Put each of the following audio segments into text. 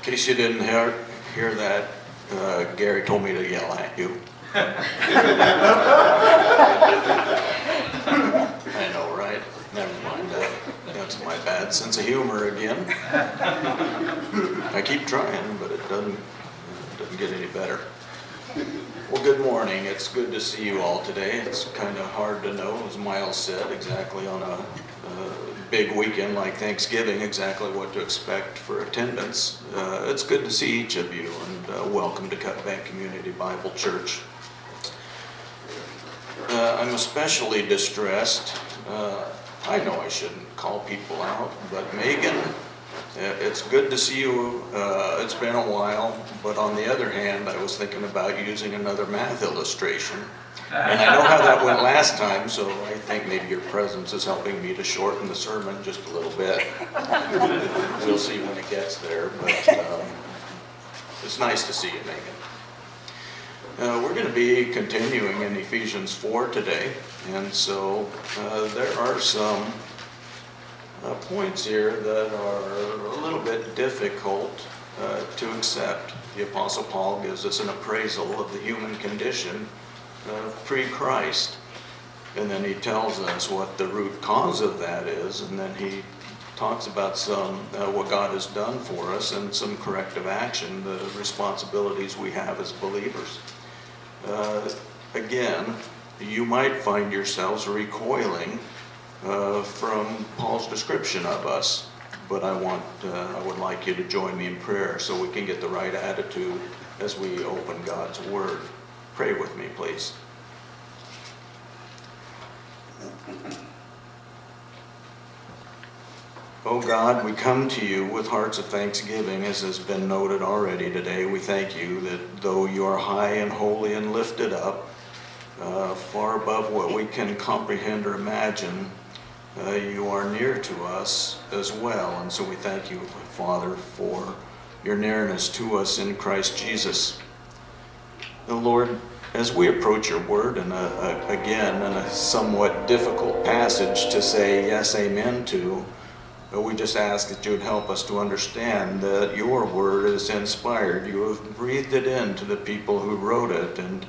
In case you didn't hear that, Gary told me to yell at you. I know, right? Never mind that. That's my bad sense of humor again. I keep trying, but it doesn't get any better. Well, good morning. It's good to see you all today. It's kind of hard to know, as Miles said, exactly on a big weekend like Thanksgiving, exactly what to expect for attendance. It's good to see each of you, and welcome to Cut Bank Community Bible Church. I'm especially distressed. I know I shouldn't call people out, but Megan, it's good to see you. It's been a while, but on the other hand, I was thinking about using another math illustration. And I know how that went last time, so I think maybe your presence is helping me to shorten the sermon just a little bit. We'll see when it gets there, but it's nice to see you, Megan. We're going to be continuing in Ephesians 4 today, and so there are some points here that are a little bit difficult to accept. The Apostle Paul gives us an appraisal of the human condition pre-Christ, and then he tells us what the root cause of that is, and then he talks about some what God has done for us and some corrective action, the responsibilities we have as believers. Again, you might find yourselves recoiling from Paul's description of us, but I would like you to join me in prayer so we can get the right attitude as we open God's Word. Pray with me, please. Oh God, we come to you with hearts of thanksgiving, as has been noted already today. We thank you that though you are high and holy and lifted up, far above what we can comprehend or imagine, you are near to us as well. And so we thank you, Father, for your nearness to us in Christ Jesus. Lord, as we approach your word, and again, in a somewhat difficult passage to say yes, amen to, we just ask that you would help us to understand that your word is inspired. You have breathed it into the people who wrote it, and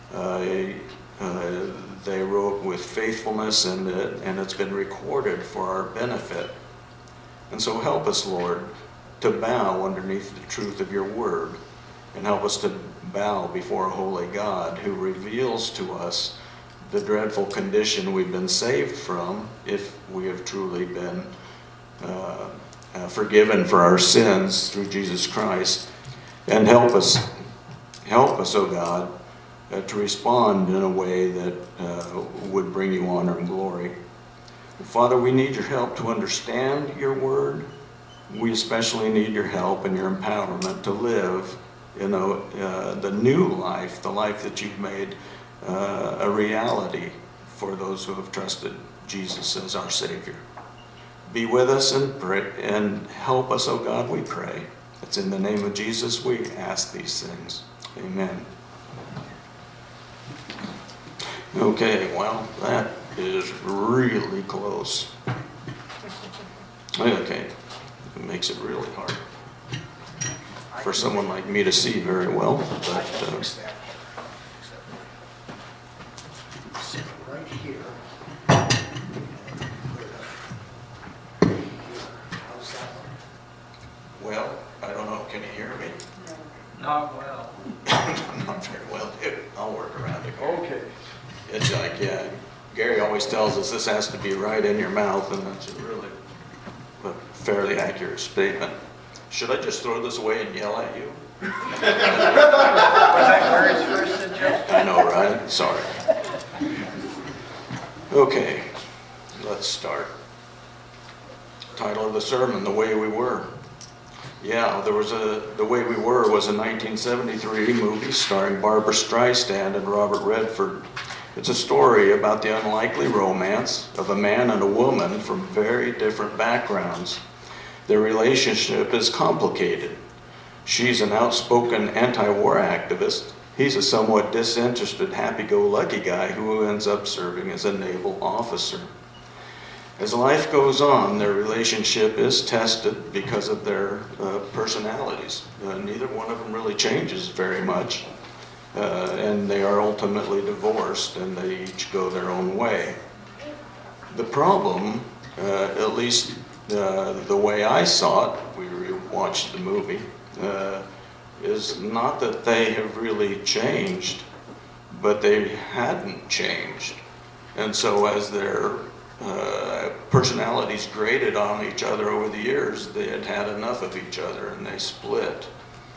they wrote with faithfulness, and it's been recorded for our benefit. And so help us, Lord, to bow underneath the truth of your word, and help us to bow before a holy God who reveals to us the dreadful condition we've been saved from if we have truly been forgiven for our sins through Jesus Christ. And help us, oh God, to respond in a way that would bring you honor and glory. Father, we need your help to understand your word. We especially need your help and your empowerment to live the new life, the life that you've made a reality for those who have trusted Jesus as our Savior. Be with us and pray, and help us, oh God, we pray. It's in the name of Jesus we ask these things. Amen. Okay, well, that is really close. Okay, it makes it really hard for someone like me to see very well, but right here. Well, I don't know. Can you hear me? Not well. Not very well, dude. I'll work around it. Okay. It's like, yeah, Gary always tells us this has to be right in your mouth, and that's a really a fairly accurate statement. Should I just throw this away and yell at you? Was that Gary's first suggestion? I know, right? Sorry. Okay, let's start. Title of the sermon, The Way We Were. Yeah, The Way We Were was a 1973 movie starring Barbra Streisand and Robert Redford. It's a story about the unlikely romance of a man and a woman from very different backgrounds. Their relationship is complicated. She's an outspoken anti-war activist. He's a somewhat disinterested, happy-go-lucky guy who ends up serving as a naval officer. As life goes on, their relationship is tested because of their personalities. Neither one of them really changes very much, and they are ultimately divorced, and they each go their own way. The problem, at least the way I saw it, we watched the movie, is not that they have really changed, but they hadn't changed. And so as their personalities grated on each other over the years, they had had enough of each other and they split.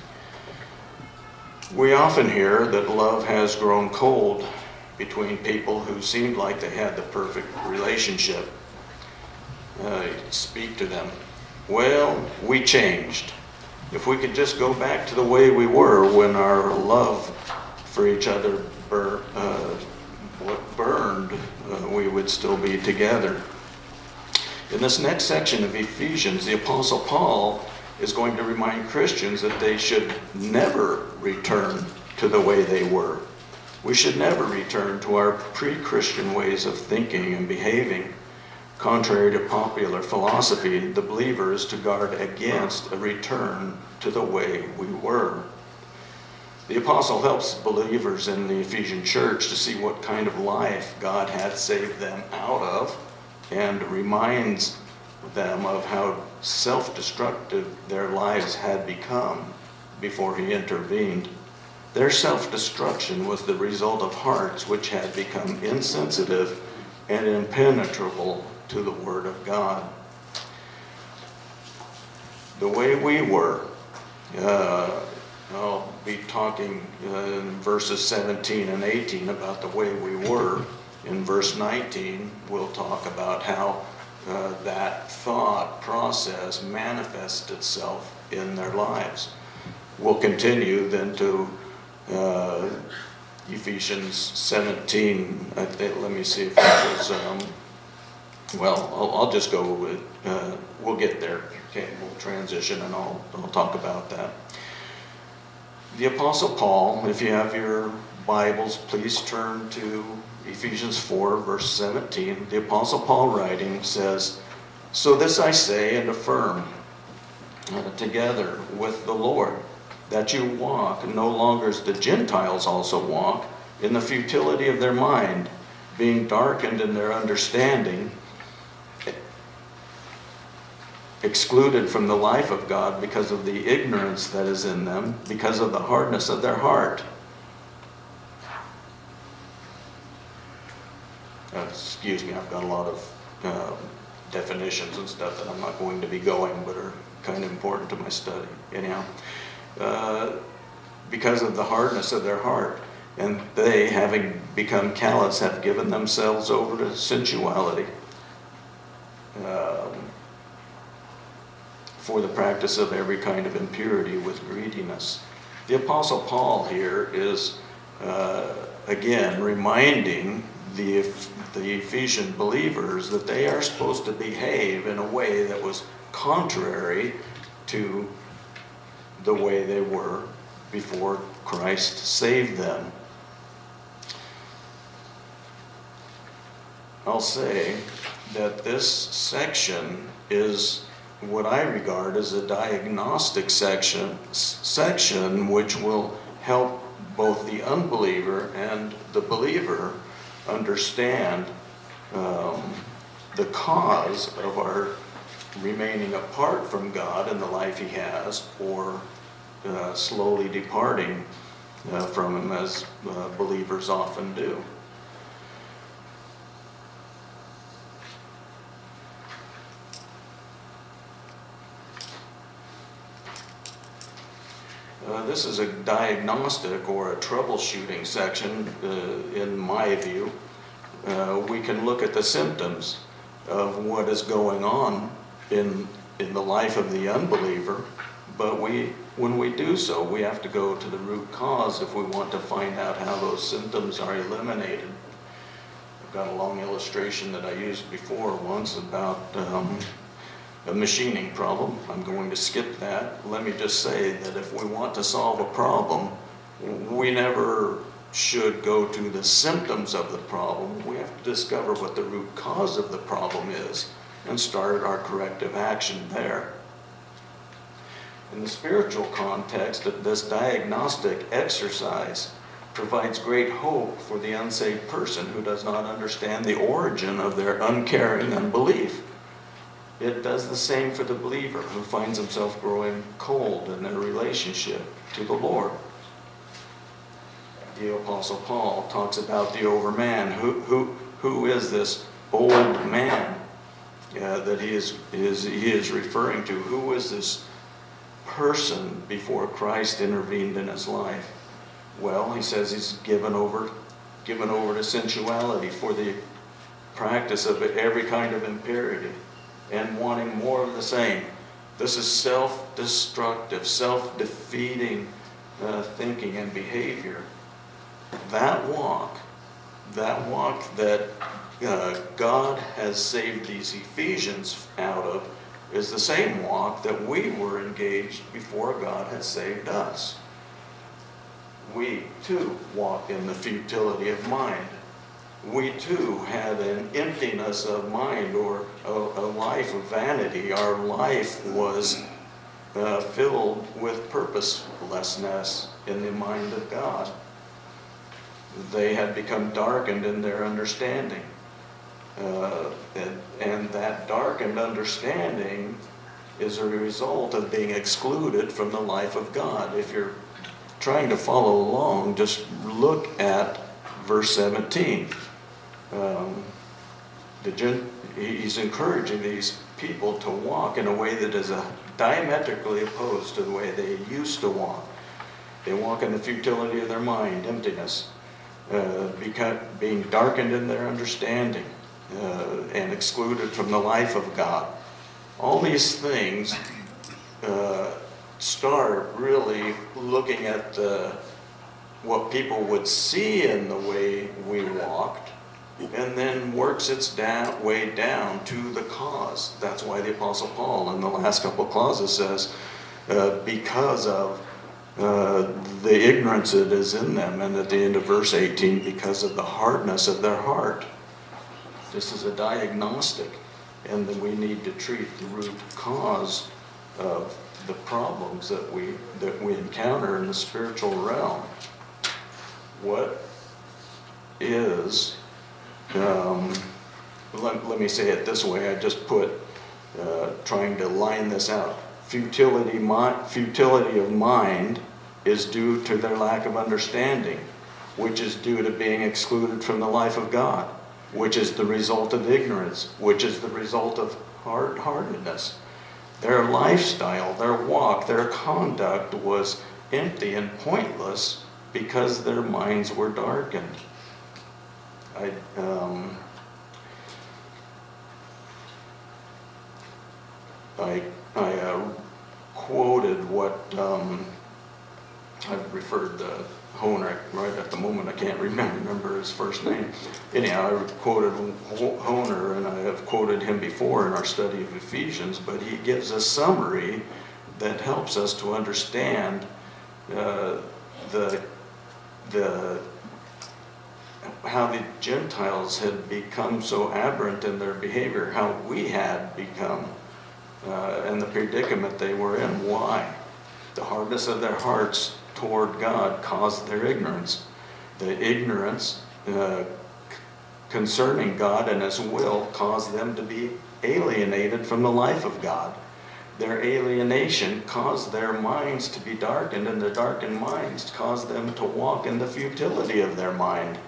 We often hear that love has grown cold between people who seemed like they had the perfect relationship. Speak to them. Well, we changed. If we could just go back to the way we were when our love for each other burned, we would still be together. In this next section of Ephesians, the Apostle Paul is going to remind Christians that they should never return to the way they were. We should never return to our pre-Christian ways of thinking and behaving. Contrary to popular philosophy, the believer is to guard against a return to the way we were. The apostle helps believers in the Ephesian church to see what kind of life God had saved them out of, and reminds them of how self-destructive their lives had become before he intervened. Their self-destruction was the result of hearts which had become insensitive and impenetrable to the Word of God. The way we were, I'll be talking in verses 17 and 18 about the way we were. In verse 19, we'll talk about how that thought process manifests itself in their lives. We'll continue then to Ephesians 17. Let me see if that was, I'll just go with, we'll get there. Okay, we'll transition and I'll talk about that. The Apostle Paul, if you have your Bibles, please turn to Ephesians 4, verse 17. The Apostle Paul writing says, "So this I say and affirm together with the Lord, that you walk no longer as the Gentiles also walk, in the futility of their mind, being darkened in their understanding, excluded from the life of God because of the ignorance that is in them, because of the hardness of their heart." Excuse me, I've got a lot of definitions and stuff that I'm not going to be going, but are kind of important to my study. Anyhow, because of the hardness of their heart, and they, having become callous, have given themselves over to sensuality, for the practice of every kind of impurity with greediness. The Apostle Paul here is, again, reminding the Ephesian believers that they are supposed to behave in a way that was contrary to the way they were before Christ saved them. I'll say that this section is what I regard as a diagnostic section which will help both the unbeliever and the believer understand the cause of our remaining apart from God in the life he has, or slowly departing from him, as believers often do. This is a diagnostic or a troubleshooting section, in my view. We can look at the symptoms of what is going on in the life of the unbeliever, but when we do so, we have to go to the root cause if we want to find out how those symptoms are eliminated. I've got a long illustration that I used before once about a machining problem. I'm going to skip that. Let me just say that if we want to solve a problem, we never should go to the symptoms of the problem. We have to discover what the root cause of the problem is and start our corrective action there. In the spiritual context, this diagnostic exercise provides great hope for the unsaved person who does not understand the origin of their uncaring unbelief. It does the same for the believer who finds himself growing cold in their relationship to the Lord. The Apostle Paul talks about the overman. Who is this old man that he is referring to? Who is this person before Christ intervened in his life? Well, he says he's given over to sensuality for the practice of every kind of impurity and wanting more of the same. This is self-destructive, self-defeating thinking and behavior. That walk that God has saved these Ephesians out of is the same walk that we were engaged before God had saved us. We too walked in the futility of mind. We too had an emptiness of mind, or a life of vanity. Our life was filled with purposelessness in the mind of God. They had become darkened in their understanding. And that darkened understanding is a result of being excluded from the life of God. If you're trying to follow along, just look at verse 17. He's encouraging these people to walk in a way that is diametrically opposed to the way they used to walk. They walk in the futility of their mind, emptiness, being darkened in their understanding, and excluded from the life of God. All these things start really looking at what people would see in the way we walked, and then works its way down to the cause. That's why the Apostle Paul in the last couple of clauses says, because of the ignorance that is in them, and at the end of verse 18, because of the hardness of their heart. This is a diagnostic, and then we need to treat the root cause of the problems that we encounter in the spiritual realm. What is, let me say it this way, I just put, trying to line this out. Futility of mind is due to their lack of understanding, which is due to being excluded from the life of God, which is the result of ignorance, which is the result of hard-heartedness. Their lifestyle, their walk, their conduct was empty and pointless because their minds were darkened. I quoted what I've referred to Honer right at the moment. I can't remember his first name. Anyhow, I quoted Honer, and I have quoted him before in our study of Ephesians, but he gives a summary that helps us to understand how the Gentiles had become so aberrant in their behavior, how we had become, and the predicament they were in. Why? The hardness of their hearts toward God caused their ignorance. The ignorance concerning God and His will caused them to be alienated from the life of God. Their alienation caused their minds to be darkened, and their darkened minds caused them to walk in the futility of their mind.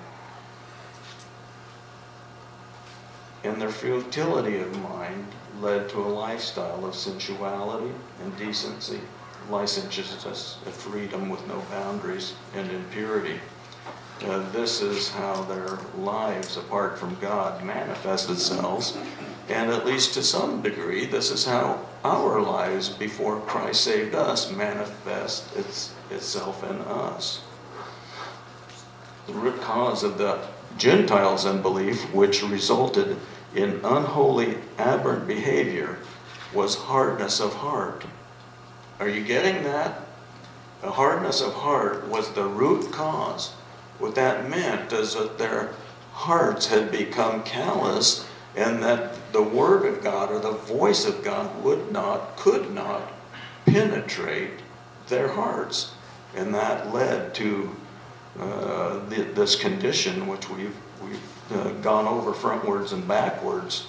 And their futility of mind led to a lifestyle of sensuality, indecency, licentiousness, a freedom with no boundaries, and impurity. This is how their lives apart from God manifest themselves, and at least to some degree, this is how our lives before Christ saved us manifest itself in us. The root cause of the Gentiles' unbelief, which resulted in unholy, aberrant behavior, was hardness of heart. Are you getting that? The hardness of heart was the root cause What that meant is that their hearts had become callous, and that the Word of God or the voice of God could not penetrate their hearts. And that led to this condition which we've gone over frontwards and backwards.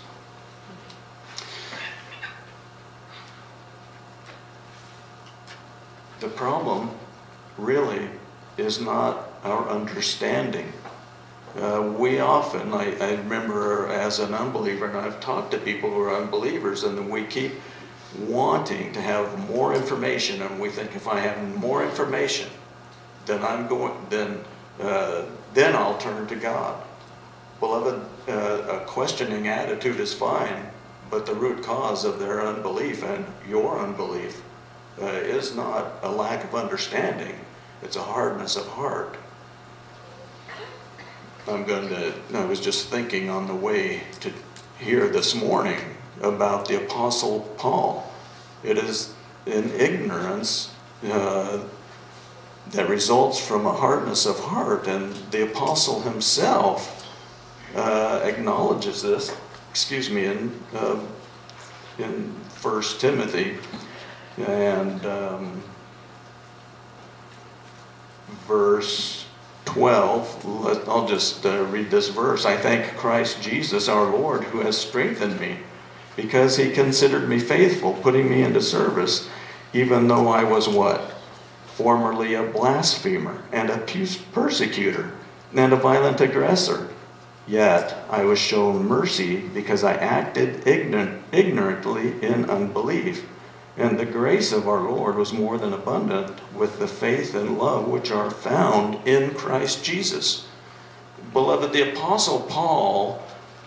The problem really is not our understanding. We often, I remember as an unbeliever, and I've talked to people who are unbelievers, and we keep wanting to have more information, and we think if I have more information, then then I'll turn to God. Beloved, a questioning attitude is fine, but the root cause of their unbelief and your unbelief is not a lack of understanding. It's a hardness of heart. I was just thinking on the way to here this morning about the Apostle Paul. It is an ignorance that results from a hardness of heart, and the Apostle himself acknowledges this, in 1 Timothy and verse 12. I'll just read this verse. I thank Christ Jesus our Lord, who has strengthened me, because he considered me faithful, putting me into service, even though I was what? Formerly a blasphemer and a persecutor and a violent aggressor. Yet I was shown mercy because I acted ignorantly in unbelief. And the grace of our Lord was more than abundant with the faith and love which are found in Christ Jesus. Beloved, the Apostle Paul,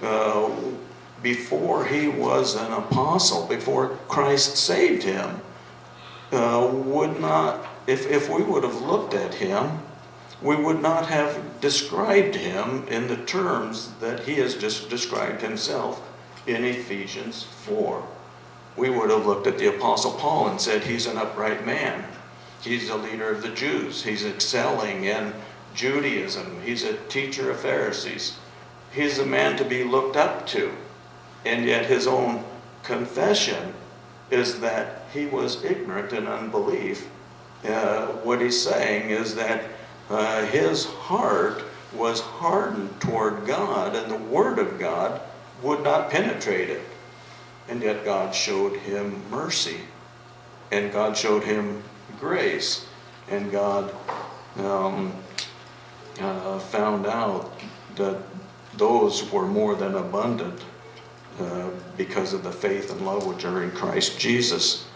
before he was an apostle, before Christ saved him, would not, if we would have looked at him, we would not have described him in the terms that he has just described himself in Ephesians 4. We would have looked at the Apostle Paul and said he's an upright man. He's a leader of the Jews. He's excelling in Judaism. He's a teacher of Pharisees. He's a man to be looked up to. And yet his own confession is that he was ignorant in unbelief. What he's saying is that his heart was hardened toward God, and the Word of God would not penetrate it. And yet God showed him mercy, and God showed him grace, and God found out that those were more than abundant because of the faith and love which are in Christ Jesus.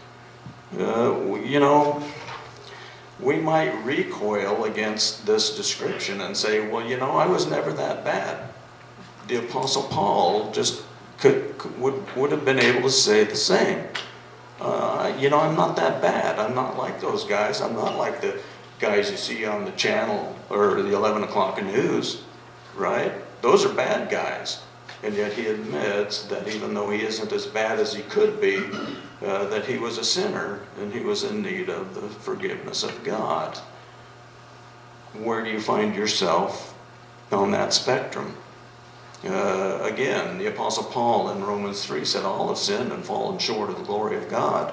We might recoil against this description and say, well, I was never that bad. The Apostle Paul just would have been able to say the same. I'm not that bad. I'm not like those guys. I'm not like the guys you see on the channel or the 11 o'clock news, right? Those are bad guys. And yet he admits that even though he isn't as bad as he could be, that he was a sinner and he was in need of the forgiveness of God. Where do you find yourself on that spectrum? Again, the Apostle Paul in Romans 3 said, all have sinned and fallen short of the glory of God.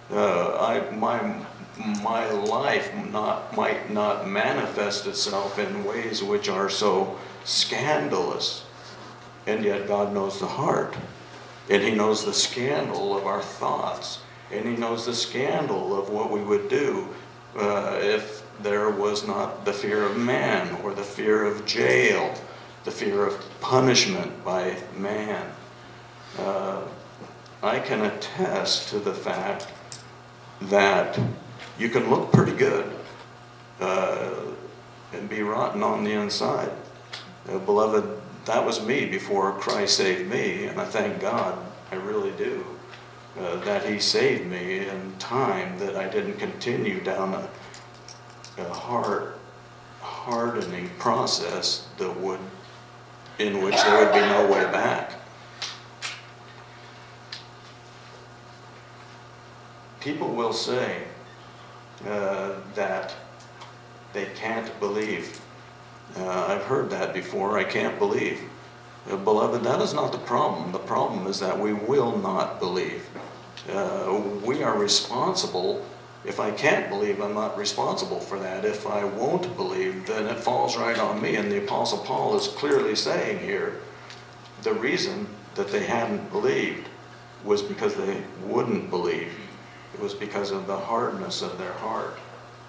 My life might not manifest itself in ways which are so scandalous, and yet God knows the heart, and he knows the scandal of our thoughts, and he knows the scandal of what we would do if there was not the fear of man, or the fear of jail, the fear of punishment by man. I can attest to the fact that you can look pretty good and be rotten on the inside. Beloved, that was me before Christ saved me, and I thank God, I really do, that he saved me in time that I didn't continue down a hardening process in which there would be no way back. People will say that they can't believe I've heard that before. I can't believe. Beloved, that is not the problem. The problem is that we will not believe. We are responsible. If I can't believe, I'm not responsible for that. If I won't believe, then it falls right on me. And the Apostle Paul is clearly saying here, the reason that they hadn't believed was because they wouldn't believe. It was because of the hardness of their heart.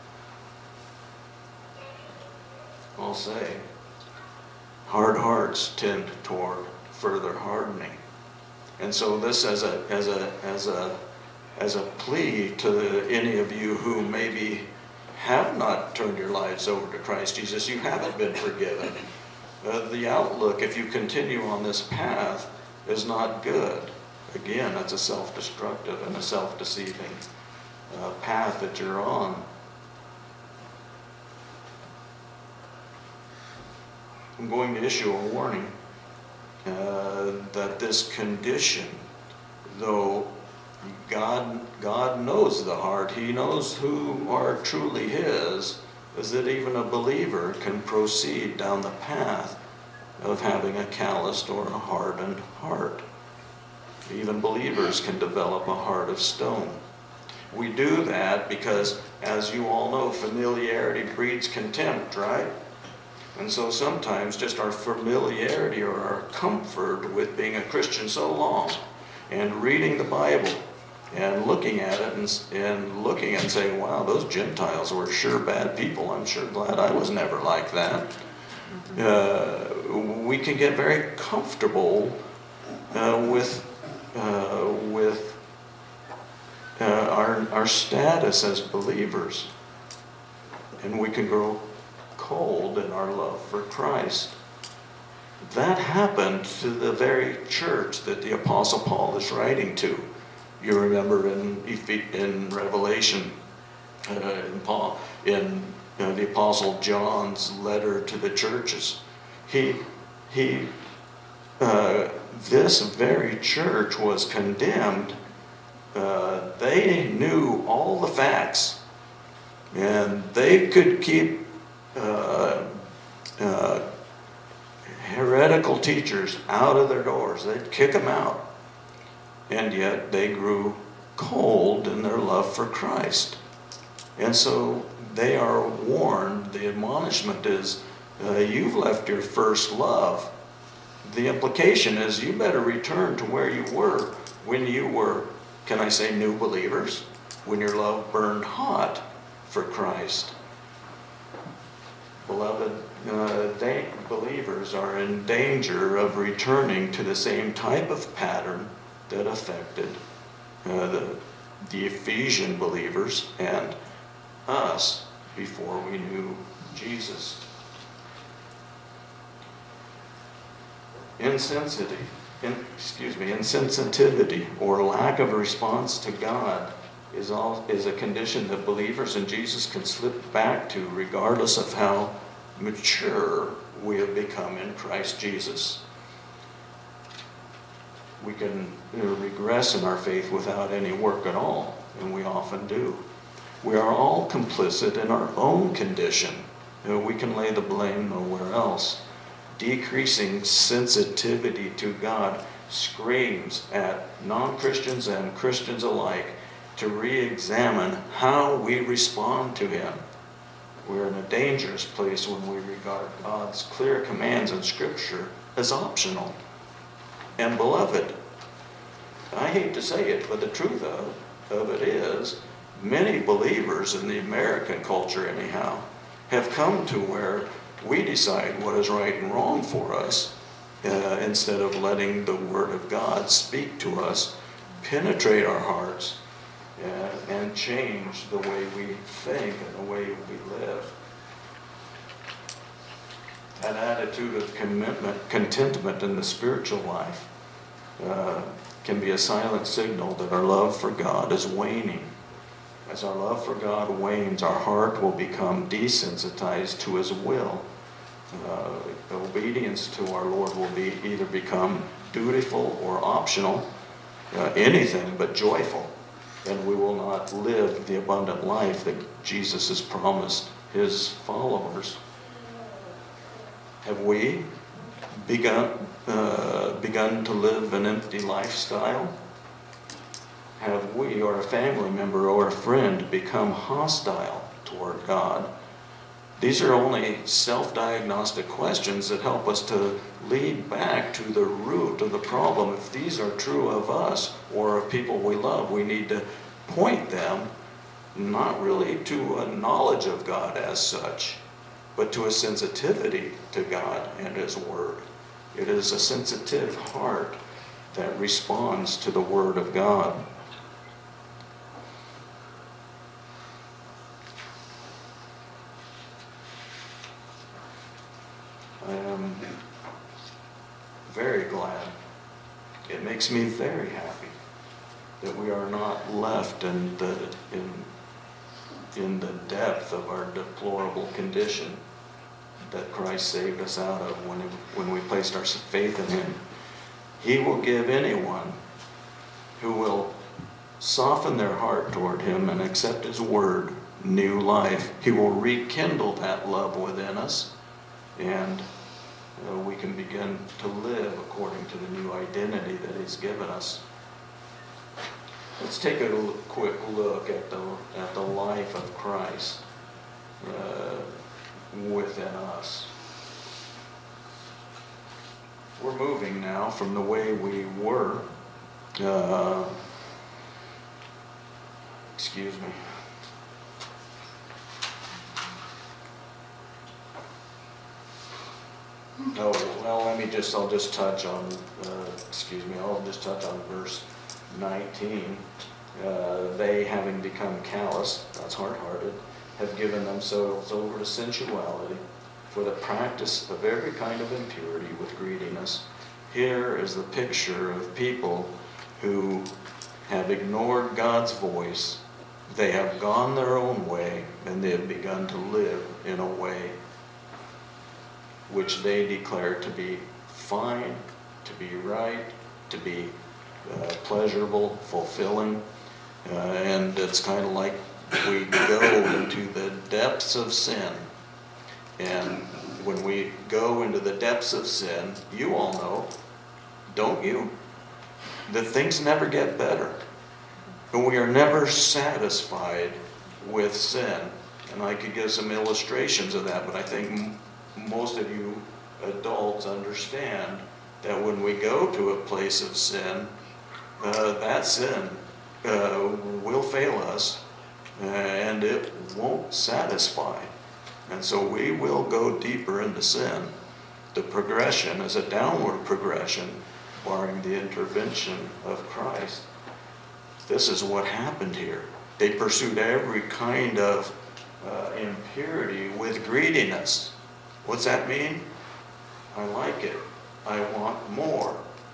I'll say, hard hearts tend toward further hardening. And so this as a plea to any of you who maybe have not turned your lives over to Christ Jesus, you haven't been forgiven. The outlook, if you continue on this path, is not good. Again, that's a self-destructive and a self-deceiving path that you're on. I'm going to issue a warning that this condition, though God knows the heart, He knows who are truly His, is that even a believer can proceed down the path of having a calloused or a hardened heart. Even believers can develop a heart of stone. We do that because, as you all know, familiarity breeds contempt, right? And so sometimes just our familiarity or our comfort with being a Christian so long and reading the Bible and looking at it and looking and saying, wow, those Gentiles were sure bad people. I'm sure glad I was never like that. We can get very comfortable with our status as believers. And we can grow cold in our love for Christ. That happened to the very church that the Apostle Paul is writing to. You remember in Revelation, in the Apostle John's letter to the churches, this very church was condemned. They knew all the facts, and they could keep heretical teachers out of their doors. They'd kick them out. And yet they grew cold in their love for Christ. And so they are warned. The admonishment is, you've left your first love. The implication is you better return to where you were when you were, can I say, new believers? When your love burned hot for Christ. Beloved, believers are in danger of returning to the same type of pattern that affected the Ephesian believers and us before we knew Jesus. Insensitivity or lack of a response to God is a condition that believers in Jesus can slip back to regardless of how mature we have become in Christ Jesus. We can regress in our faith without any work at all, and we often do. We are all complicit in our own condition. We can lay the blame nowhere else. Decreasing sensitivity to God screams at non-Christians and Christians alike to re-examine how we respond to Him. We're in a dangerous place when we regard God's clear commands in Scripture as optional. And beloved, I hate to say it, but the truth of it is, many believers in the American culture anyhow, have come to where we decide what is right and wrong for us instead of letting the Word of God speak to us, penetrate our hearts, and change the way we think and the way we live. That attitude of contentment in the spiritual life can be a silent signal that our love for God is waning. As our love for God wanes, our heart will become desensitized to His will. Obedience to our Lord will either become dutiful or optional, anything but joyful. And we will not live the abundant life that Jesus has promised His followers. Have we begun to live an empty lifestyle? Have we or a family member or a friend become hostile toward God? These are only self-diagnostic questions that help us to lead back to the root of the problem. If these are true of us or of people we love, we need to point them not really to a knowledge of God as such, but to a sensitivity to God and His Word. It is a sensitive heart that responds to the Word of God. I am very glad. It makes me very happy that we are not left in the depth of our deplorable condition that Christ saved us out of when we placed our faith in Him. He will give anyone who will soften their heart toward Him and accept His Word new life. He will rekindle that love within us, and we can begin to live according to the new identity that He's given us. Let's take a quick look at the life of Christ within us. We're moving now from the way we were. Excuse me. Oh, well, I'll just touch on, I'll just touch on verse 19. They, having become callous, that's hard-hearted, have given themselves over to sensuality for the practice of every kind of impurity with greediness. Here is the picture of people who have ignored God's voice. They have gone their own way, and they have begun to live in a way which they declare to be fine, to be right, to be pleasurable, fulfilling. And it's kind of like we go into the depths of sin. And when we go into the depths of sin, you all know, don't you, that things never get better. And we are never satisfied with sin. And I could give some illustrations of that, but I think most of you adults understand that when we go to a place of sin, that sin will fail us, and it won't satisfy. And so we will go deeper into sin. The progression is a downward progression, barring the intervention of Christ. This is what happened here. They pursued every kind of impurity with greediness. What's that mean? I like it. I want more.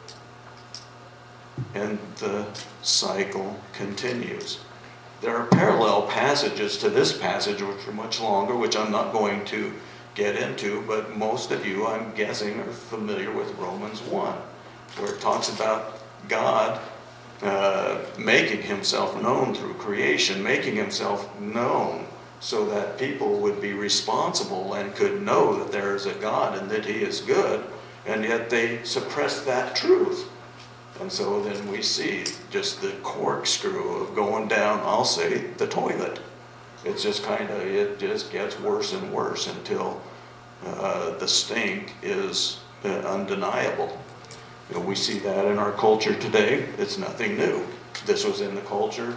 And the cycle continues. There are parallel passages to this passage which are much longer, which I'm not going to get into, but most of you, I'm guessing, are familiar with Romans 1, where it talks about God making Himself known through creation, making Himself known so that people would be responsible and could know that there is a God and that He is good, and yet they suppress that truth. And so then we see just the corkscrew of going down, I'll say, the toilet. It's just it just gets worse and worse until the stink is undeniable. You know, we see that in our culture today. It's nothing new. This was in the culture.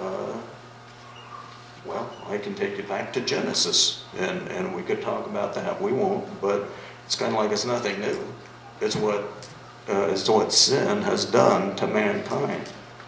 Well, I can take you back to Genesis, and we could talk about that. We won't, but it's kind of like it's nothing new. It's what sin has done to mankind.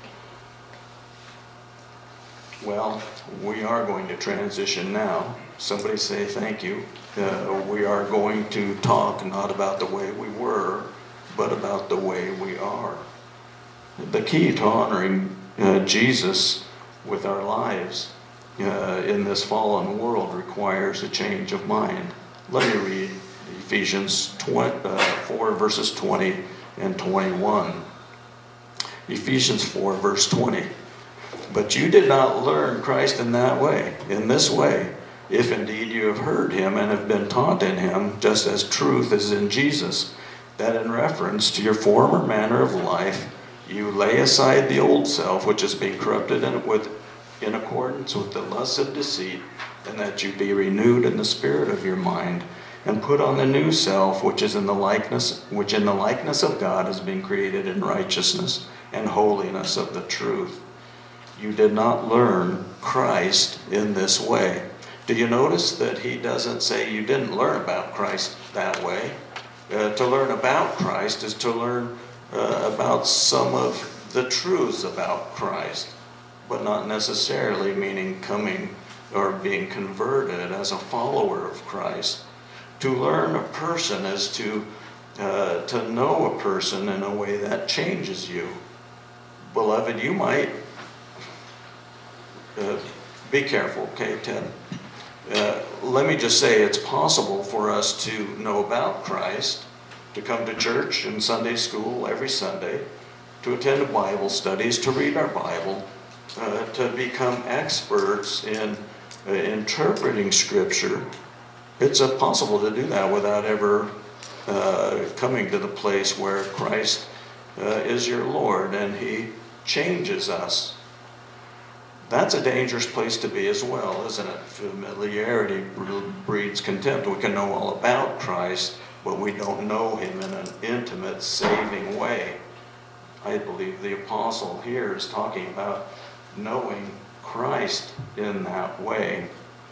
Well, we are going to transition now. Somebody say thank you. We are going to talk not about the way we were, but about the way we are. The key to honoring Jesus with our lives in this fallen world requires a change of mind. Let me read Ephesians 4, verses 20 and 21. Ephesians 4, verse 20. But you did not learn Christ in that way, in this way. if indeed you have heard him and have been taught in him, just as truth is in Jesus, that in reference to your former manner of life, you lay aside the old self, which is being corrupted in accordance with the lusts of deceit, and that you be renewed in the spirit of your mind, and put on the new self, which in the likeness of God is being created in righteousness and holiness of the truth. You did not learn Christ in this way. Do you notice that he doesn't say you didn't learn about Christ that way? To learn about Christ is to learn about some of the truths about Christ, but not necessarily meaning coming or being converted as a follower of Christ. To learn a person is to know a person in a way that changes you. Beloved, you might be careful, okay, Ted? Let me just say it's possible for us to know about Christ, to come to church and Sunday school every Sunday, to attend Bible studies, to read our Bible, to become experts in interpreting Scripture. It's possible to do that without ever coming to the place where Christ is your Lord and he changes us. That's a dangerous place to be as well, isn't it? Familiarity breeds contempt. We can know all about Christ, but we don't know him in an intimate, saving way. I believe the apostle here is talking about knowing Christ in that way.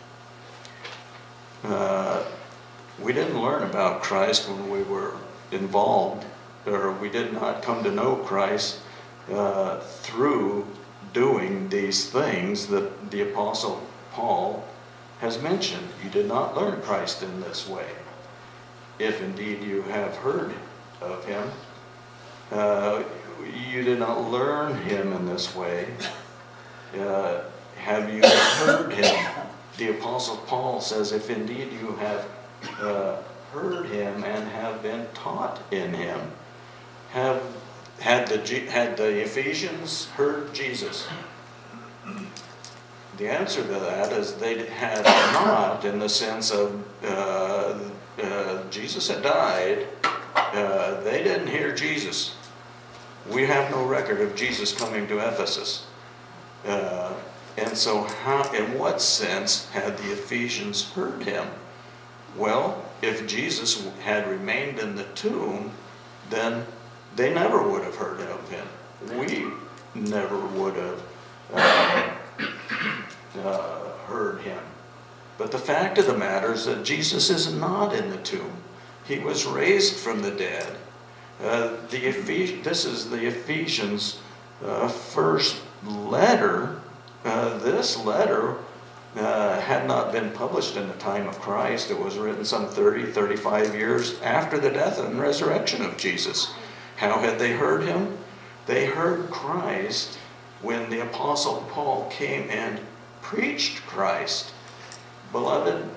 We didn't learn about Christ when we were involved, or we did not come to know Christ through doing these things that the Apostle Paul has mentioned. You did not learn Christ in this way. If indeed you have heard of him, you did not learn him in this way. Have you had him. The Apostle Paul says, if indeed you have heard him and have been taught in him, had the Ephesians heard Jesus? The answer to that is they had not, in the sense of Jesus had died. They didn't hear Jesus. We have no record of Jesus coming to Ephesus. And so in what sense had the Ephesians heard him? Well, if Jesus had remained in the tomb, then they never would have heard of him. We never would have heard him. But the fact of the matter is that Jesus is not in the tomb. He was raised from the dead. This is the Ephesians' first letter. This letter had not been published in the time of Christ. It was written some 35 years after the death and resurrection of Jesus. How had they heard him? They heard Christ when the Apostle Paul came and preached Christ. Beloved,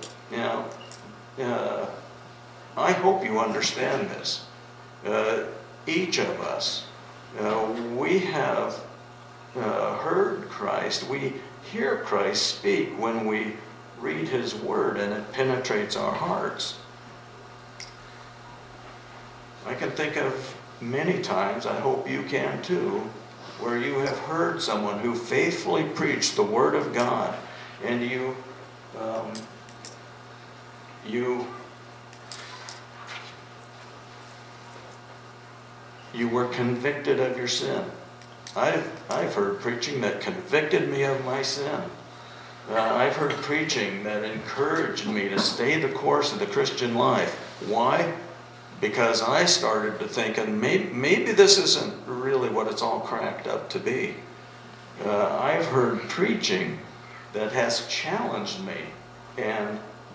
I hope you understand this. Each of us, we have heard Christ. We hear Christ speak when we read his word and it penetrates our hearts. I can think of many times, I hope you can too, where you have heard someone who faithfully preached the word of God, and you were convicted of your sin. I've heard preaching that convicted me of my sin. I've heard preaching that encouraged me to stay the course of the Christian life. Why? Because I started to think, and maybe this isn't really what it's all cracked up to be. I've heard preaching that has challenged me, and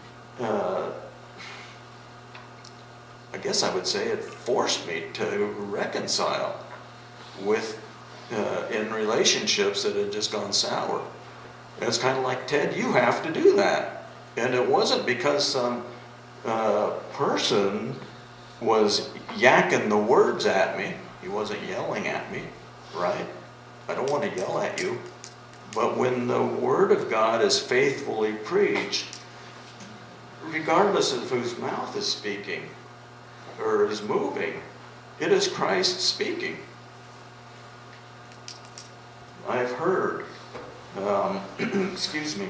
I guess I would say it forced me to reconcile with in relationships that had just gone sour. And it's kind of like, Ted, you have to do that. And it wasn't because some person was yakking the words at me. He wasn't yelling at me, right? I don't want to yell at you. But when the Word of God is faithfully preached, regardless of whose mouth is speaking or is moving, it is Christ speaking. I've heard, excuse me,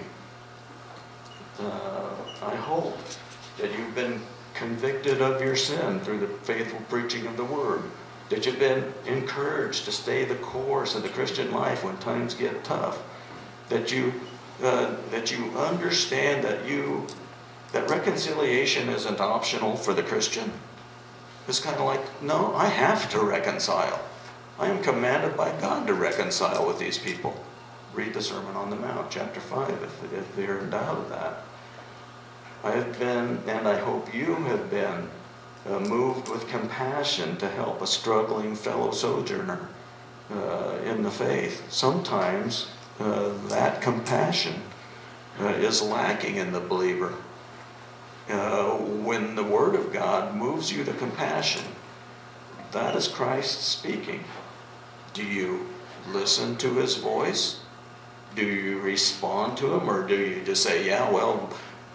I hope that you've been convicted of your sin through the faithful preaching of the Word, that you've been encouraged to stay the course of the Christian life when times get tough, that you understand that reconciliation isn't optional for the Christian. It's kind of like, no, I have to reconcile. I am commanded by God to reconcile with these people. Read the Sermon on the Mount, chapter 5, if you're in doubt of that. I have been, and I hope you have been, moved with compassion to help a struggling fellow sojourner in the faith. Sometimes that compassion is lacking in the believer. When the Word of God moves you to compassion, that is Christ speaking. Do you listen to His voice? Do you respond to Him? Or do you just say, yeah, well,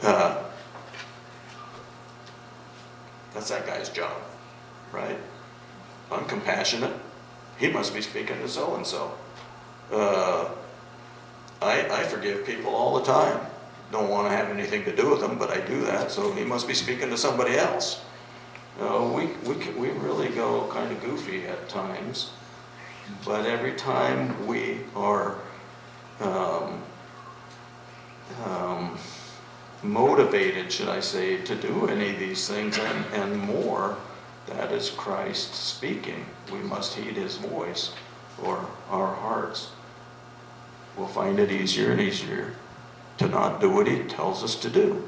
that's that guy's job, right? I'm compassionate. He must be speaking to so-and-so. I forgive people all the time. Don't want to have anything to do with them, but I do that, so he must be speaking to somebody else. We really go kind of goofy at times, but every time we are motivated, should I say, to do any of these things and more, that is Christ speaking. We must heed His voice, or our hearts will find it easier and easier to not do what He tells us to do.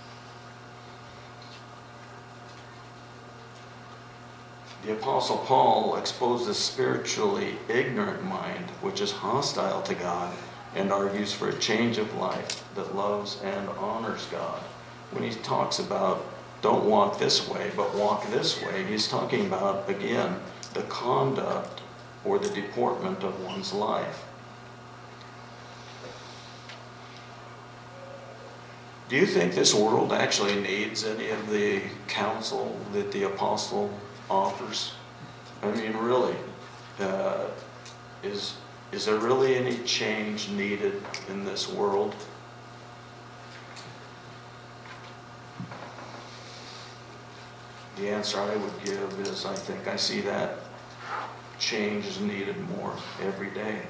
The Apostle Paul exposed a spiritually ignorant mind which is hostile to God and argues for a change of life that loves and honors God. When he talks about don't walk this way but walk this way, he's talking about, again, the conduct or the deportment of one's life. Do you think this world actually needs any of the counsel that the apostle offers? I mean, really, is there really any change needed in this world? The answer I would give is I think I see that change is needed more every day.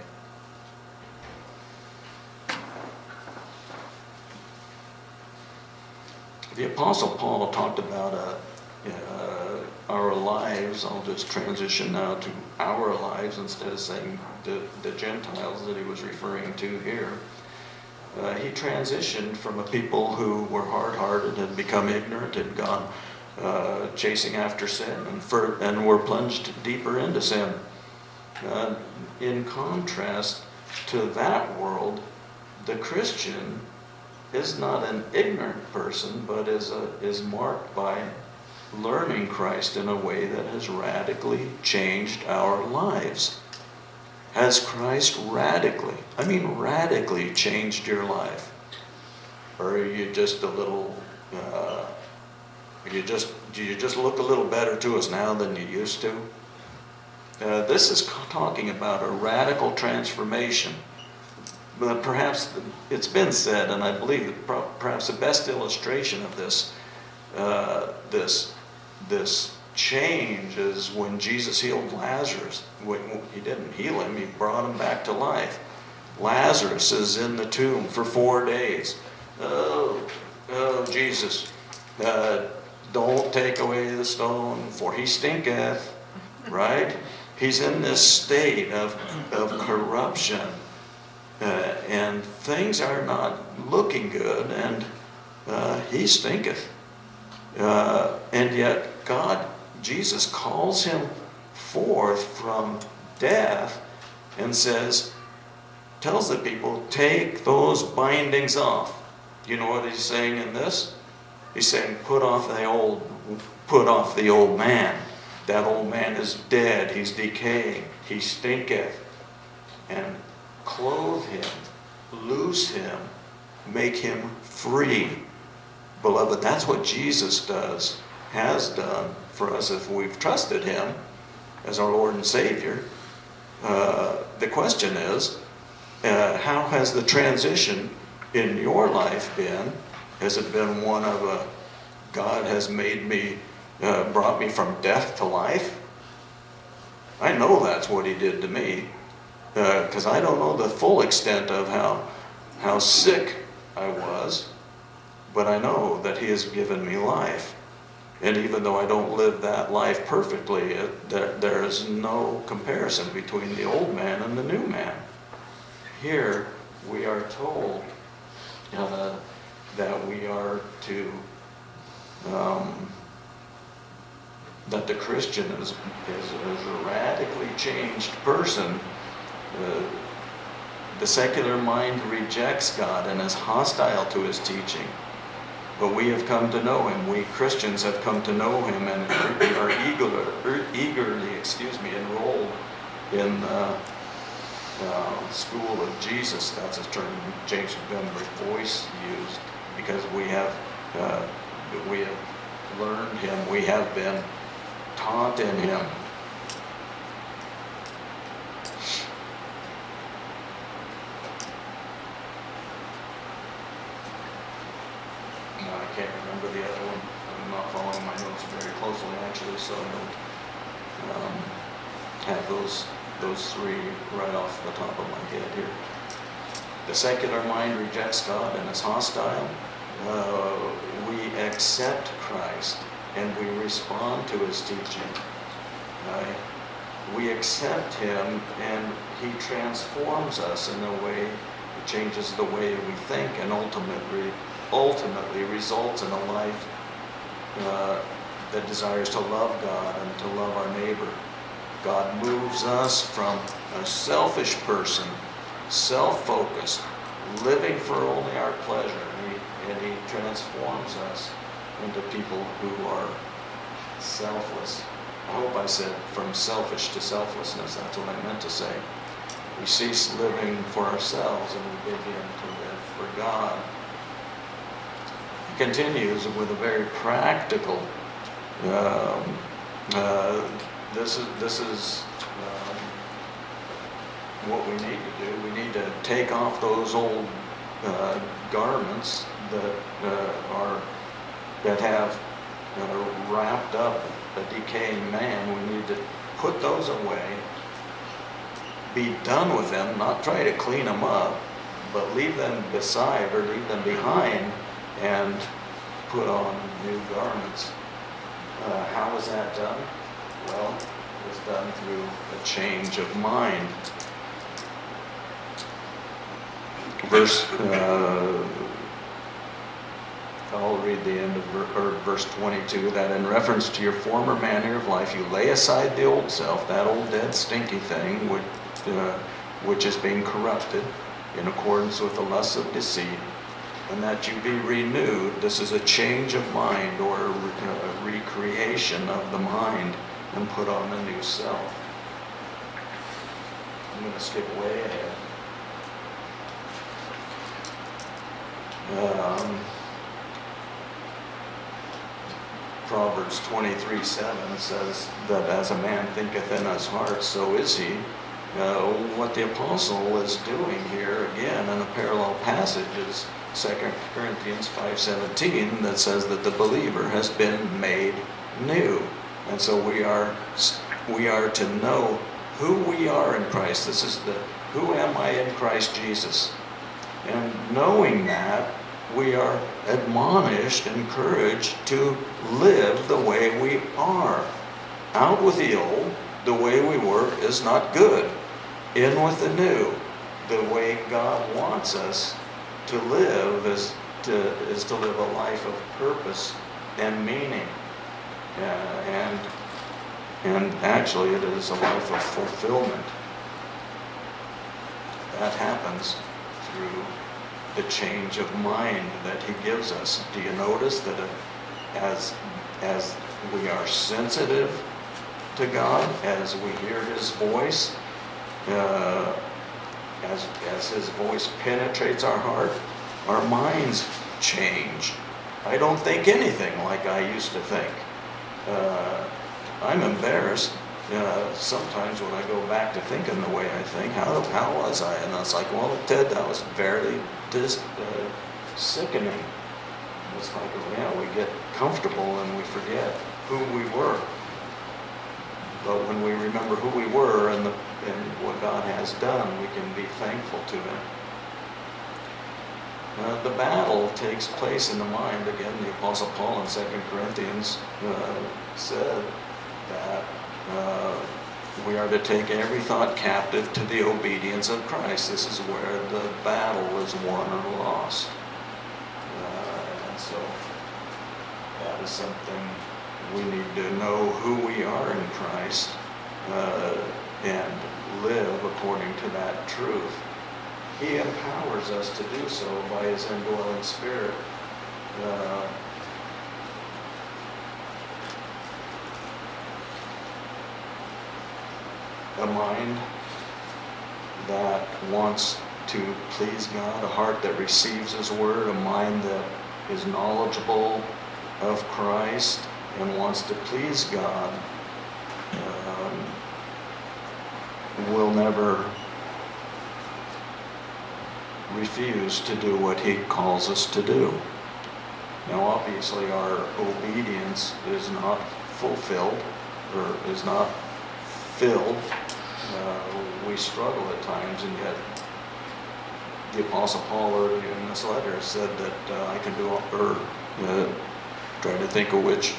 The Apostle Paul talked about our lives. I'll just transition now to our lives instead of saying the Gentiles that he was referring to here. He transitioned from a people who were hard-hearted, had become ignorant, had gone chasing after sin, and were plunged deeper into sin. In contrast to that world, the Christian is not an ignorant person, but is marked by learning Christ in a way that has radically changed our lives. Has Christ radically changed your life? Or are you just a little, do you just look a little better to us now than you used to? This is talking about a radical transformation. But perhaps it's been said, and I believe that perhaps the best illustration of this change is when Jesus healed Lazarus. He didn't heal him, he brought him back to life. Lazarus is in the tomb for 4 days. Oh, Jesus, don't take away the stone, for he stinketh, right? He's in this state of corruption. And things are not looking good, and he stinketh. And yet Jesus calls him forth from death and tells the people, take those bindings off. You know what he's saying in this? He's saying, put off the old man. That old man is dead, he's decaying, he stinketh. And clothe him, loose him, make him free. Beloved, that's what Jesus has done for us if we've trusted him as our Lord and Savior. The question is, how has the transition in your life been? Has it been one of God has made me, brought me from death to life? I know that's what he did to me, because I don't know the full extent of how sick I was, but I know that he has given me life. And even though I don't live that life perfectly, there is no comparison between the old man and the new man. Here we are told that we are to, that the Christian is a radically changed person. The secular mind rejects God and is hostile to his teaching. But we have come to know him. We Christians have come to know him, and we are eagerly enrolled in the school of Jesus. That's a term James Montgomery Boyce used, because we have learned him. We have been taught in him. I can't remember the other one. I'm not following my notes very closely, actually, so I don't have those three right off the top of my head here. The secular mind rejects God and is hostile. We accept Christ and we respond to his teaching. We accept him, and he transforms us in a way, it changes the way we think, and ultimately results in a life that desires to love God and to love our neighbor. God moves us from a selfish person, self-focused, living for only our pleasure, and he transforms us into people who are selfless. I hope I said from selfish to selflessness. That's what I meant to say. We cease living for ourselves and we begin to live for God. He continues with a very practical. This is what we need to do. We need to take off those old garments that have wrapped up a decaying man. We need to put those away, be done with them, not try to clean them up, but leave them beside or leave them behind and put on new garments. How is that done? Well, it's done through a change of mind. I'll read the end of verse 22, that in reference to your former manner of life, you lay aside the old self, that old dead stinky thing, which is being corrupted in accordance with the lusts of deceit, and that you be renewed. This is a change of mind, or a recreation of the mind, and put on a new self. I'm going to skip way ahead. Proverbs 23:7 says that as a man thinketh in his heart, so is he. What the apostle is doing here, again, in a parallel passage, is 2 Corinthians 5:17, that says that the believer has been made new. And so we are to know who we are in Christ. This is who am I in Christ Jesus? And knowing that, we are admonished, encouraged to live the way we are. Out with the old, the way we were is not good. In with the new, the way God wants us to live is to live a life of purpose and meaning. And actually it is a life of fulfillment. That happens through the change of mind that he gives us. Do you notice that as we are sensitive to God, as we hear his voice, as his voice penetrates our heart, our minds change. I don't think anything like I used to think. I'm embarrassed sometimes when I go back to thinking the way I think. How was I? And I was like, well, Ted, that was very sickening. It's like, yeah, we get comfortable and we forget who we were. But when we remember who we were and what God has done, we can be thankful to Him. The battle takes place in the mind. Again, the Apostle Paul in 2 Corinthians said that we are to take every thought captive to the obedience of Christ. This is where the battle is won or lost. And so that is something we need to know who we are in Christ and live according to that truth. He empowers us to do so by His indwelling Spirit. A mind that wants to please God, a heart that receives His Word, a mind that is knowledgeable of Christ and wants to please God, will never refuse to do what He calls us to do. Now, obviously, our obedience is not fulfilled or is not filled. We struggle at times, and yet the Apostle Paul earlier in this letter said that I can do, try to think of which,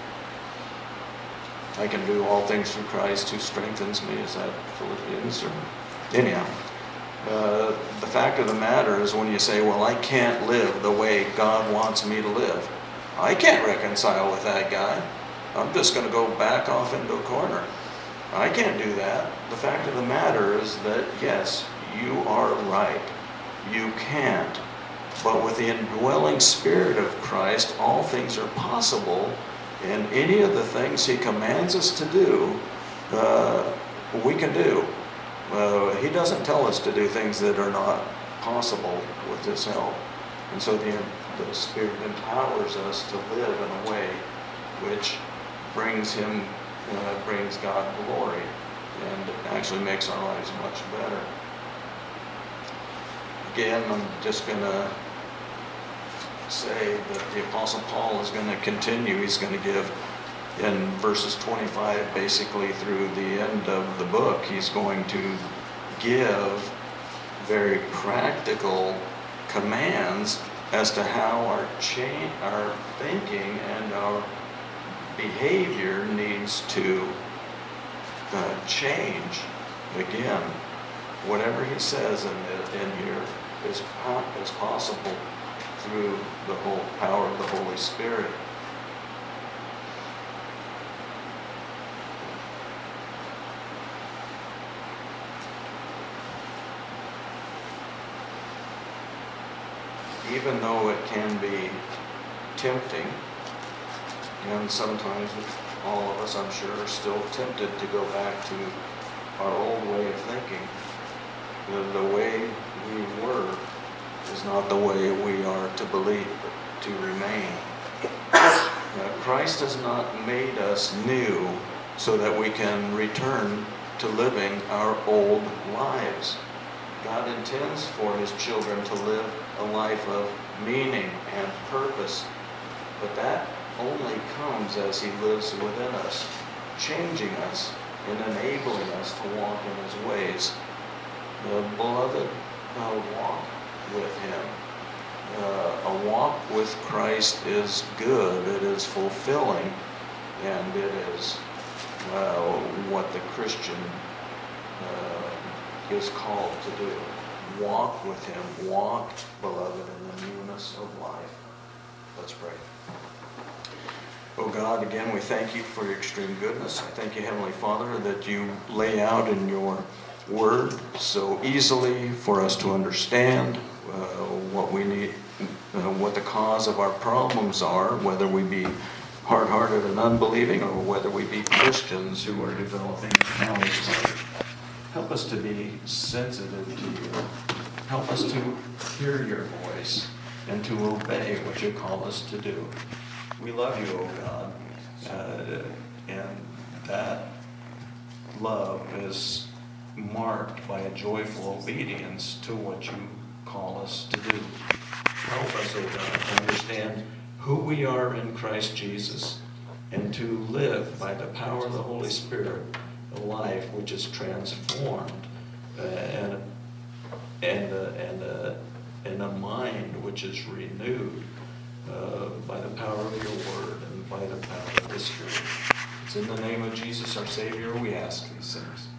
I can do all things through Christ who strengthens me. Is that Philippians? Or anyhow, the fact of the matter is when you say, well, I can't live the way God wants me to live. I can't reconcile with that guy. I'm just going to go back off into a corner. I can't do that. The fact of the matter is that, yes, you are right. You can't. But with the indwelling Spirit of Christ, all things are possible. And any of the things He commands us to do, we can do. He doesn't tell us to do things that are not possible with His help. And so the Spirit empowers us to live in a way which brings God glory and actually makes our lives much better. Again, I'm just going to say that the Apostle Paul is going to continue. He's going to give in verses 25 basically through the end of the book. He's going to give very practical commands as to how our thinking and our behavior needs to change. Again, whatever he says in here is possible through the whole power of the Holy Spirit. Even though it can be tempting, and sometimes all of us, I'm sure, are still tempted to go back to our old way of thinking. The way we were is not the way we are to believe, to remain. Christ has not made us new so that we can return to living our old lives. God intends for His children to live a life of meaning and purpose, but that only comes as He lives within us, changing us and enabling us to walk in His ways. Beloved, walk with Him. A walk with Christ is good, it is fulfilling, and it is what the Christian is called to do. Walk with Him. Walk, beloved, in the newness of life. Let's pray. Oh God, again, we thank You for Your extreme goodness. I thank You, Heavenly Father, that You lay out in Your Word so easily for us to understand what we need, what the cause of our problems are, whether we be hard-hearted and unbelieving or whether we be Christians who are developing challenges. Help us to be sensitive to You. Help us to hear Your voice. and to obey what you call us to do. We love you, O God, and that love is marked by a joyful obedience to what you call us to do. Help us, O God, to understand who we are in Christ Jesus and to live by the power of the Holy Spirit a life which is transformed and a mind which is renewed by the power of your word and by the power of the Spirit. It's in the name of Jesus, our Savior, we ask these things.